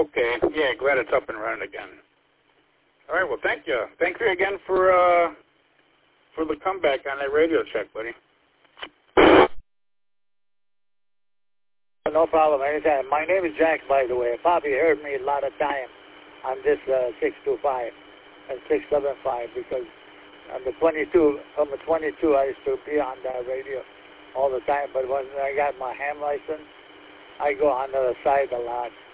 Okay. Yeah, glad it's up and running again. All right. Well, thank you. Thank you again for the comeback on that radio check, buddy. No problem. Anytime. My name is Jack, by the way. Bobby heard me a lot of time on this 625 and 675 because on the 22, from the 22, I used to be on the radio all the time. But when I got my ham license, I go on the other side a lot.